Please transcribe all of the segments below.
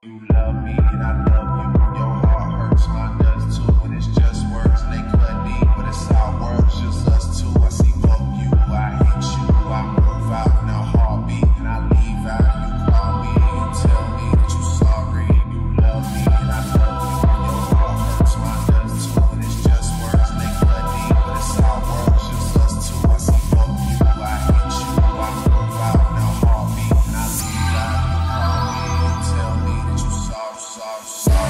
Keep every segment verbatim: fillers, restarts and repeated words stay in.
You love me and I love you. Your heart hurts, mine does too. And it's just words and they cut deep, but it's our words, just us two. I see fuck you, I hate you. I move out in a heartbeat and I leave out. You call me and tell me that you sorry. You love me and I love you. Your heart hurts, mine does too. And it's just words and they cut deep, but it's our words, just us two. I see fuck you, I hate you. I move out in a heartbeat and I leave out. You call me and tell me that you sorry, sorry, sorry.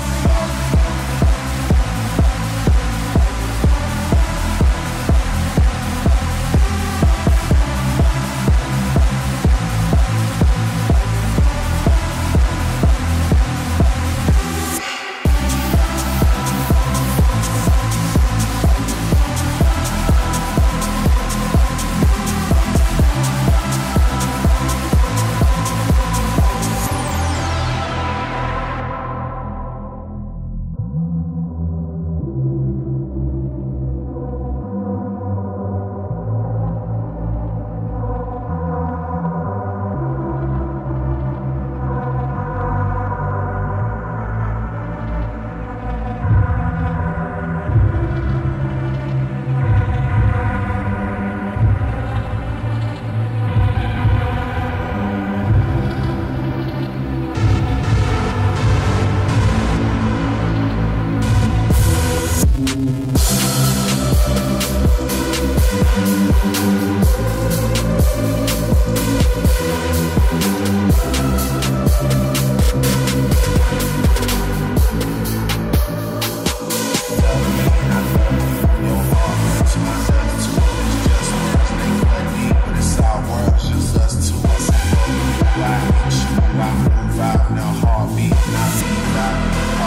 I move out in a heartbeat and I leave out.